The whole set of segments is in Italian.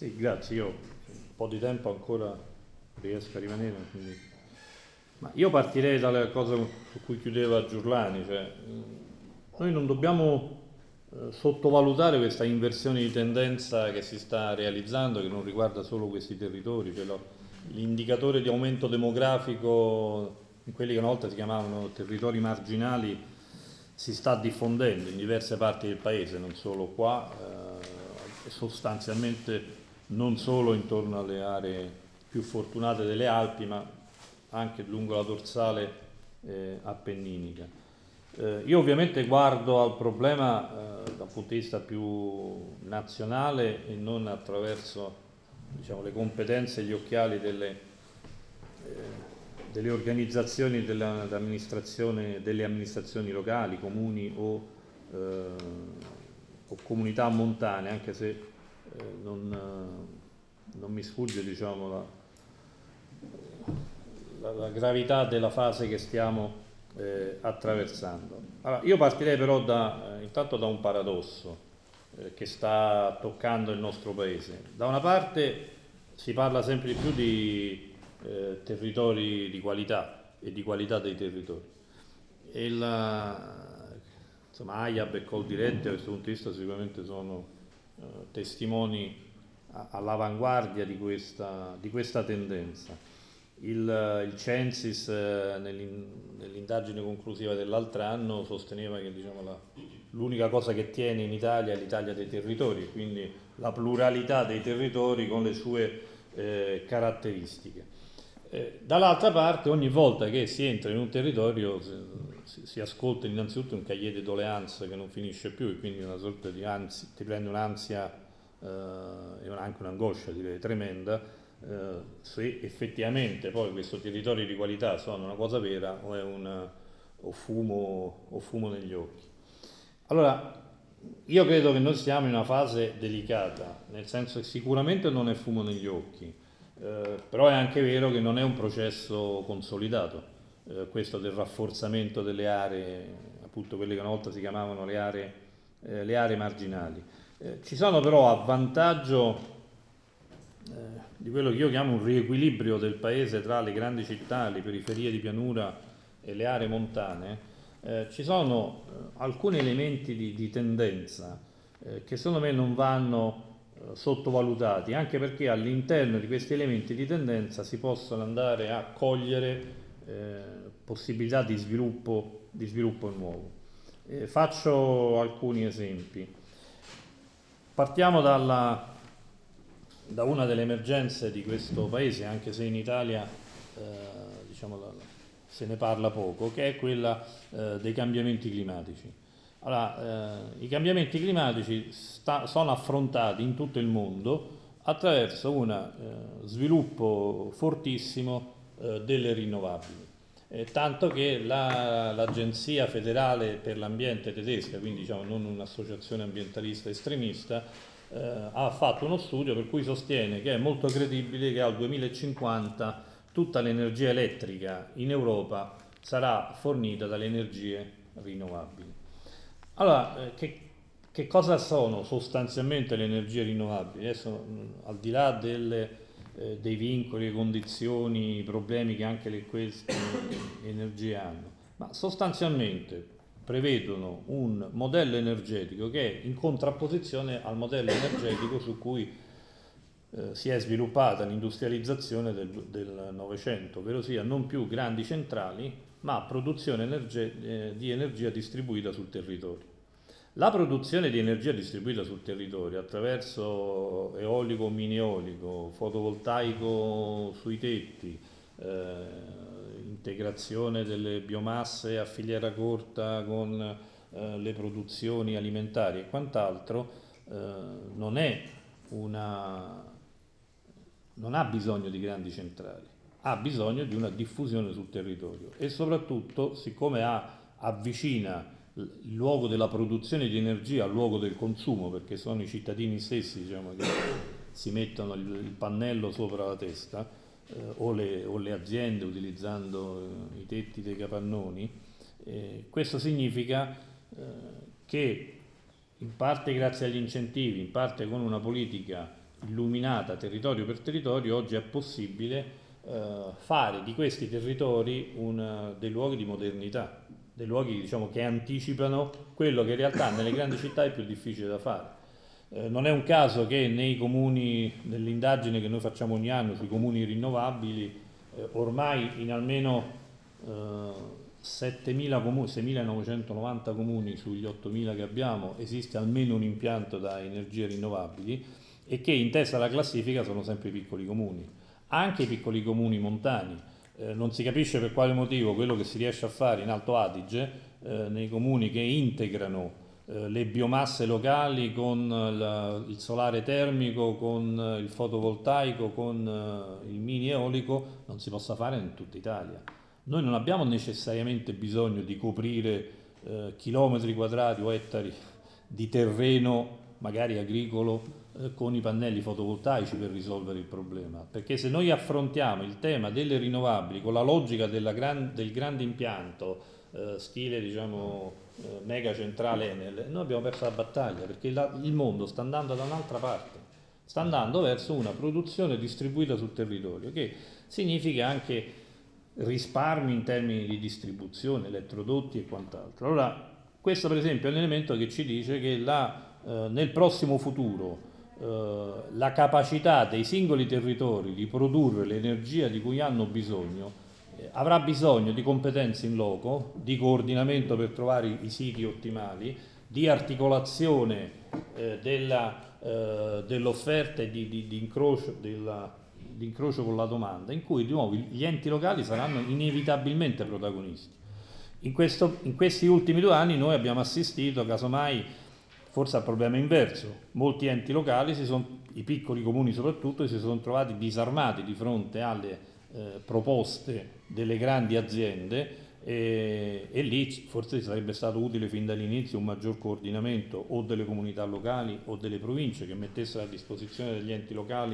Sì, grazie. Io un po' di tempo ancora riesco a rimanere, quindi. Ma io partirei dalla cosa su cui chiudeva Giurlani, cioè noi non dobbiamo sottovalutare questa inversione di tendenza che si sta realizzando, che non riguarda solo questi territori, cioè l'indicatore di aumento demografico in quelli che una volta si chiamavano territori marginali si sta diffondendo in diverse parti del paese, non solo qua, e sostanzialmente non solo intorno alle aree più fortunate delle Alpi, ma anche lungo la dorsale appenninica. Io ovviamente guardo al problema da un punto di vista più nazionale e non attraverso, diciamo, le competenze e gli occhiali delle organizzazioni delle amministrazioni locali, comuni o comunità montane, anche se non mi sfugge, diciamo, la gravità della fase che stiamo attraversando. Allora, io partirei però intanto da un paradosso che sta toccando il nostro Paese. Da una parte si parla sempre di più di territori di qualità e di qualità dei territori. E insomma, AIAB e Coldiretti da questo punto di vista sicuramente sono testimoni all'avanguardia di questa tendenza. Il Censis nell'indagine conclusiva dell'altro anno sosteneva che, diciamo, l'unica cosa che tiene in Italia è l'Italia dei territori, quindi la pluralità dei territori con le sue caratteristiche. Dall'altra parte, ogni volta che si entra in un territorio si ascolta innanzitutto un cahier de doléances che non finisce più, e quindi una sorta di ansia, ti prende un'ansia e anche un'angoscia, direi, tremenda, se effettivamente poi questi territori di qualità sono una cosa vera o fumo negli occhi. Allora, io credo che noi stiamo in una fase delicata, nel senso che sicuramente non è fumo negli occhi, però è anche vero che non è un processo consolidato, questo del rafforzamento delle aree, appunto quelle che una volta si chiamavano le aree marginali. Ci sono però, a vantaggio di quello che io chiamo un riequilibrio del paese tra le grandi città, le periferie di pianura e le aree montane, ci sono alcuni elementi di tendenza che secondo me non vanno sottovalutati, anche perché all'interno di questi elementi di tendenza si possono andare a cogliere possibilità di sviluppo nuovo. Faccio alcuni esempi. Partiamo da una delle emergenze di questo paese, anche se in Italia diciamo, se ne parla poco, che è quella dei cambiamenti climatici. Allora, i cambiamenti climatici sono affrontati in tutto il mondo attraverso un sviluppo fortissimo delle rinnovabili. Tanto che l'Agenzia federale per l'ambiente tedesca, quindi diciamo non un'associazione ambientalista estremista, ha fatto uno studio per cui sostiene che è molto credibile che al 2050 tutta l'energia elettrica in Europa sarà fornita dalle energie rinnovabili. Allora, che cosa sono sostanzialmente le energie rinnovabili? Adesso, al di là dei vincoli, le condizioni, i problemi che anche queste energie hanno, ma sostanzialmente prevedono un modello energetico che è in contrapposizione al modello energetico su cui si è sviluppata l'industrializzazione del Novecento, ovvero sia non più grandi centrali, ma produzione di energia distribuita sul territorio. La produzione di energia distribuita sul territorio attraverso eolico, mini eolico, fotovoltaico sui tetti, integrazione delle biomasse a filiera corta con le produzioni alimentari e quant'altro, non ha bisogno di grandi centrali, ha bisogno di una diffusione sul territorio e soprattutto, siccome avvicina il luogo della produzione di energia al luogo del consumo, perché sono i cittadini stessi, diciamo, che si mettono il pannello sopra la testa, o le aziende utilizzando i tetti dei capannoni, questo significa che in parte grazie agli incentivi, in parte con una politica illuminata territorio per territorio, oggi è possibile fare di questi territori dei luoghi di modernità, dei luoghi, diciamo, che anticipano quello che in realtà nelle grandi città è più difficile da fare. Non è un caso che nei comuni, nell'indagine che noi facciamo ogni anno sui comuni rinnovabili, ormai in almeno 7.000 comuni, 6.990 comuni sugli 8.000 che abbiamo, esiste almeno un impianto da energie rinnovabili, e che in testa alla classifica sono sempre i piccoli comuni, anche i piccoli comuni montani. Non si capisce per quale motivo quello che si riesce a fare in Alto Adige, nei comuni che integrano le biomasse locali con il solare termico, con il fotovoltaico, con il mini eolico, non si possa fare in tutta Italia. Noi non abbiamo necessariamente bisogno di coprire chilometri quadrati o ettari di terreno, magari agricolo, con i pannelli fotovoltaici per risolvere il problema, perché se noi affrontiamo il tema delle rinnovabili con la logica del grande impianto, stile, diciamo, mega centrale Enel, noi abbiamo perso la battaglia, perché il mondo sta andando da un'altra parte, sta andando verso una produzione distribuita sul territorio, che significa anche risparmi in termini di distribuzione, elettrodotti e quant'altro. Allora, questo per esempio è un elemento che ci dice che nel prossimo futuro la capacità dei singoli territori di produrre l'energia di cui hanno bisogno avrà bisogno di competenze in loco, di coordinamento per trovare i siti ottimali, di articolazione dell'offerta e di incrocio con la domanda, in cui di nuovo gli enti locali saranno inevitabilmente protagonisti. In questi ultimi 2 anni noi abbiamo assistito, casomai, forse al problema inverso. Molti enti locali, i piccoli comuni soprattutto, si sono trovati disarmati di fronte alle proposte delle grandi aziende, e lì forse sarebbe stato utile fin dall'inizio un maggior coordinamento o delle comunità locali o delle province, che mettessero a disposizione degli enti locali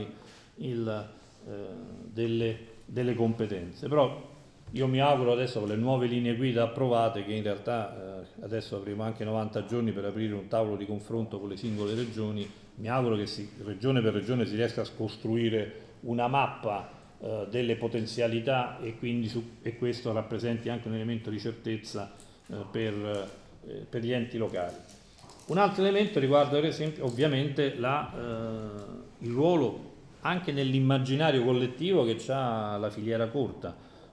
delle competenze. Però io mi auguro adesso, con le nuove linee guida approvate, che in realtà adesso avremo anche 90 giorni per aprire un tavolo di confronto con le singole regioni, mi auguro che regione per regione si riesca a costruire una mappa delle potenzialità, e quindi questo rappresenti anche un elemento di certezza per gli enti locali. Un altro elemento riguarda, per esempio, ovviamente il ruolo anche nell'immaginario collettivo che ha la filiera corta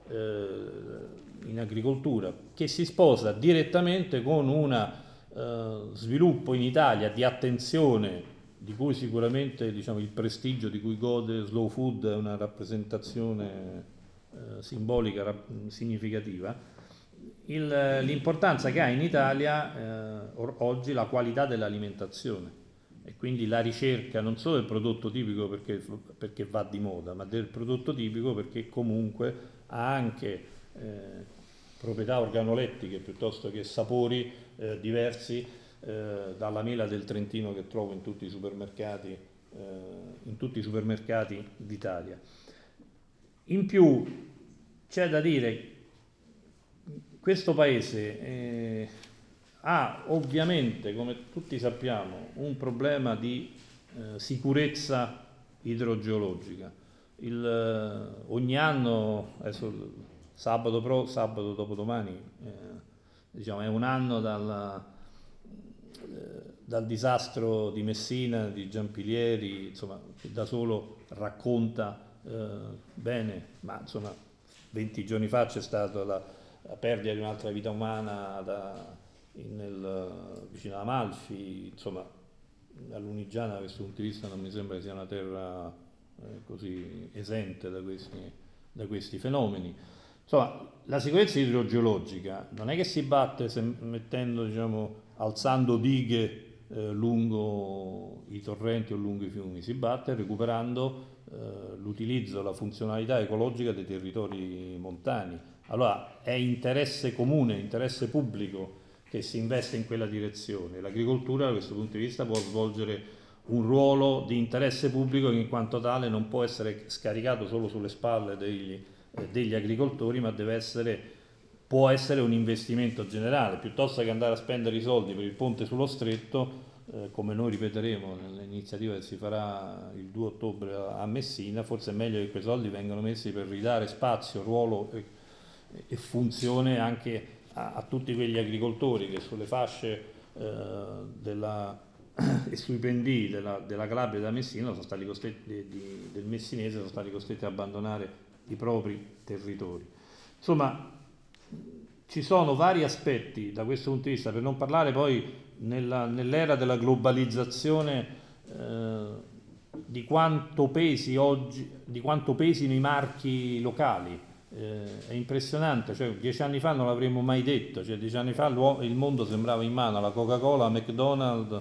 in agricoltura, che si sposa direttamente con un sviluppo in Italia di attenzione, di cui sicuramente, diciamo, il prestigio di cui gode Slow Food è una rappresentazione simbolica significativa. L'importanza che ha in Italia oggi la qualità dell'alimentazione, e quindi la ricerca non solo del prodotto tipico perché va di moda, ma del prodotto tipico perché comunque ha anche proprietà organolettiche piuttosto che sapori diversi dalla mela del Trentino che trovo in tutti i supermercati d'Italia. In più c'è da dire, questo paese ha ovviamente, come tutti sappiamo, un problema di sicurezza idrogeologica. Ogni anno, adesso sabato dopodomani, diciamo, è un anno dal disastro di Messina, di Giampilieri, insomma, che da solo racconta bene, ma insomma 20 giorni fa c'è stata la perdita di un'altra vita umana vicino ad Amalfi. Insomma, a Lunigiana da questo punto di vista non mi sembra che sia una terra così esente da questi fenomeni. Insomma, la sicurezza idrogeologica non è che si batte alzando dighe lungo i torrenti o lungo i fiumi, si batte recuperando l'utilizzo, la funzionalità ecologica dei territori montani. Allora è interesse comune, interesse pubblico che si investe in quella direzione. L'agricoltura da questo punto di vista può svolgere un ruolo di interesse pubblico che in quanto tale non può essere scaricato solo sulle spalle degli agricoltori, ma può essere un investimento generale. Piuttosto che andare a spendere i soldi per il ponte sullo stretto, come noi ripeteremo nell'iniziativa che si farà il 2 ottobre a Messina, forse è meglio che quei soldi vengano messi per ridare spazio, ruolo e funzione anche a tutti quegli agricoltori che sulle fasce e sui pendii della Calabria e della Messina sono stati costretti, del messinese sono stati costretti ad abbandonare i propri territori. Insomma, ci sono vari aspetti da questo punto di vista, per non parlare poi nell'era della globalizzazione di quanto pesi oggi, di quanto pesino i marchi locali. È impressionante, cioè 10 anni fa non l'avremmo mai detto, cioè 10 anni fa il mondo sembrava in mano alla Coca-Cola, a McDonald's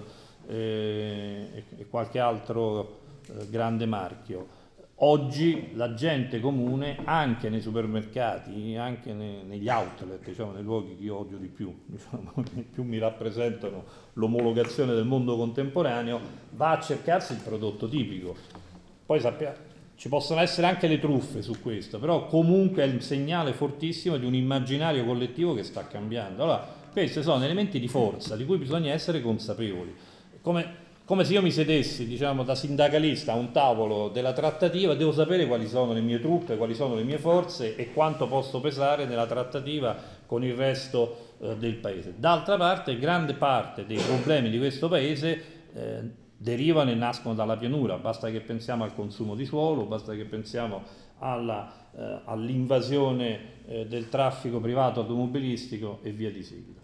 e qualche altro grande marchio. Oggi la gente comune, anche nei supermercati, anche negli outlet, diciamo, nei luoghi che io odio di più, diciamo, che più mi rappresentano l'omologazione del mondo contemporaneo, va a cercarsi il prodotto tipico. Poi sappiamo, ci possono essere anche le truffe su questo, però comunque è il segnale fortissimo di un immaginario collettivo che sta cambiando. Allora, questi sono elementi di forza di cui bisogna essere consapevoli. Come se io mi sedessi, diciamo, da sindacalista a un tavolo della trattativa, devo sapere quali sono le mie truppe, quali sono le mie forze e quanto posso pesare nella trattativa con il resto del paese. D'altra parte, grande parte dei problemi di questo paese derivano e nascono dalla pianura, basta che pensiamo al consumo di suolo, basta che pensiamo all'invasione del traffico privato automobilistico e via di seguito.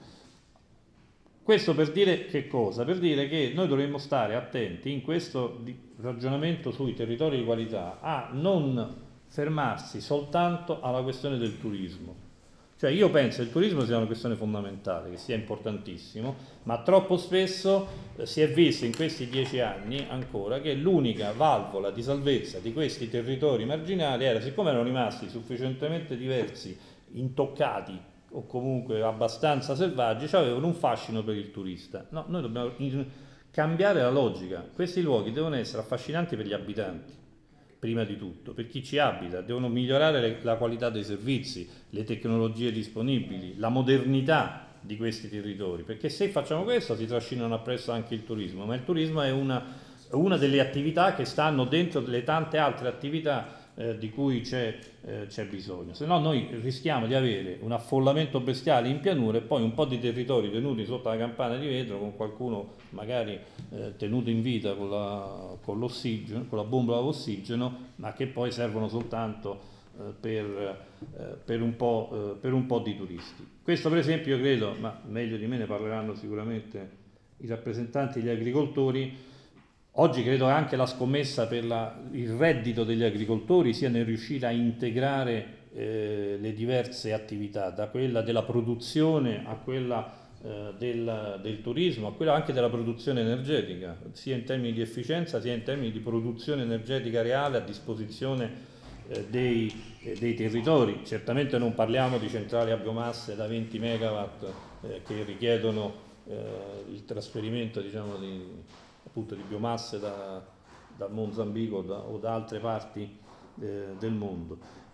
Questo per dire che cosa? Per dire che noi dovremmo stare attenti in questo ragionamento sui territori di qualità a non fermarsi soltanto alla questione del turismo. Cioè io penso che il turismo sia una questione fondamentale, che sia importantissimo, ma troppo spesso si è visto in questi 10 anni ancora che l'unica valvola di salvezza di questi territori marginali era, siccome erano rimasti sufficientemente diversi, intoccati o comunque abbastanza selvaggi, cioè avevano un fascino per il turista. No, noi dobbiamo cambiare la logica. Questi luoghi devono essere affascinanti per gli abitanti, prima di tutto, per chi ci abita, devono migliorare la qualità dei servizi, le tecnologie disponibili, la modernità di questi territori, perché se facciamo questo si trascinano appresso anche il turismo, ma il turismo è una delle attività che stanno dentro le tante altre attività di cui c'è bisogno, se no noi rischiamo di avere un affollamento bestiale in pianura e poi un po' di territori tenuti sotto la campana di vetro con qualcuno magari tenuto in vita con l'ossigeno, con la bombola d'ossigeno, ma che poi servono soltanto per un po' di turisti. Questo per esempio io credo, ma meglio di me ne parleranno sicuramente i rappresentanti degli agricoltori. Oggi credo che anche la scommessa per il reddito degli agricoltori sia nel riuscire a integrare le diverse attività, da quella della produzione a quella del turismo, a quella anche della produzione energetica, sia in termini di efficienza sia in termini di produzione energetica reale a disposizione dei territori. Certamente non parliamo di centrali a biomasse da 20 megawatt che richiedono il trasferimento, diciamo, appunto di biomasse dal Mozambico o da altre parti del mondo,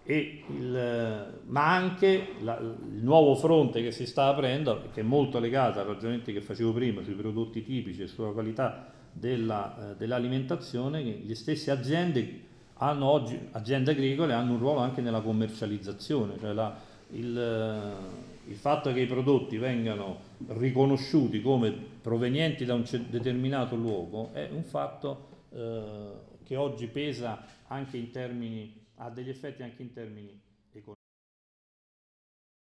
ma anche il nuovo fronte che si sta aprendo, che è molto legato ai ragionamenti che facevo prima sui prodotti tipici e sulla qualità dell'alimentazione, che le stesse aziende hanno oggi, aziende agricole, hanno un ruolo anche nella commercializzazione, cioè il fatto che i prodotti vengano riconosciuti come provenienti da un determinato luogo è un fatto che oggi pesa anche in termini, ha degli effetti anche in termini economici.